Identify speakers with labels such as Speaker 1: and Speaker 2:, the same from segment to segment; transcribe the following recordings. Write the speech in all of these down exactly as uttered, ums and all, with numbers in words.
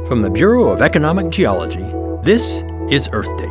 Speaker 1: From the Bureau of Economic Geology, this is Earth Date.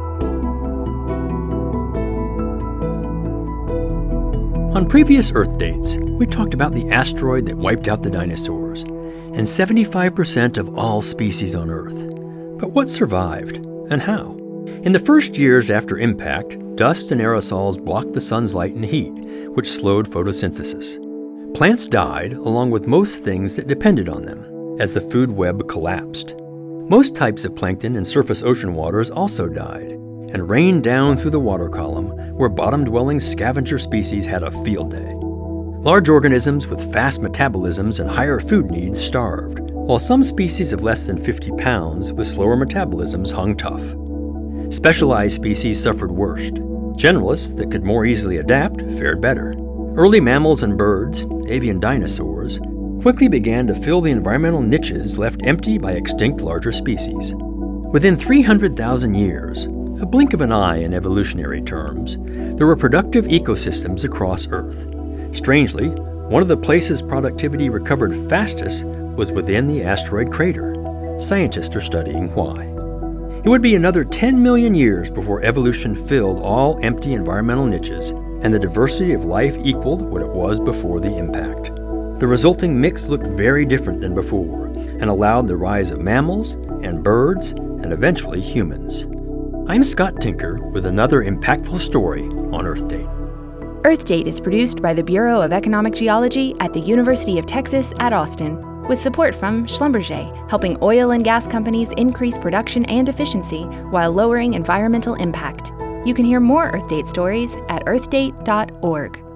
Speaker 1: On previous Earth Dates, we talked about the asteroid that wiped out the dinosaurs, and seventy-five percent of all species on Earth. But what survived, and how? In the first years after impact, dust and aerosols blocked the sun's light and heat, which slowed photosynthesis. Plants died along with most things that depended on them, as the food web collapsed. Most types of plankton and surface ocean waters also died, and rained down through the water column, where bottom-dwelling scavenger species had a field day. Large organisms with fast metabolisms and higher food needs starved, while some species of less than fifty pounds with slower metabolisms hung tough. Specialized species suffered worst. Generalists that could more easily adapt fared better. Early mammals and birds, avian dinosaurs, quickly began to fill the environmental niches left empty by extinct larger species. Within three hundred thousand years, a blink of an eye in evolutionary terms, there were productive ecosystems across Earth. Strangely, one of the places productivity recovered fastest was within the asteroid crater. Scientists are studying why. It would be another ten million years before evolution filled all empty environmental niches and the diversity of life equaled what it was before the impact. The resulting mix looked very different than before and allowed the rise of mammals and birds and eventually humans. I'm Scott Tinker with another impactful story on Earth Date.
Speaker 2: Earth Date is produced by the Bureau of Economic Geology at the University of Texas at Austin, with support from Schlumberger, helping oil and gas companies increase production and efficiency while lowering environmental impact. You can hear more Earth Date stories at earth date dot org.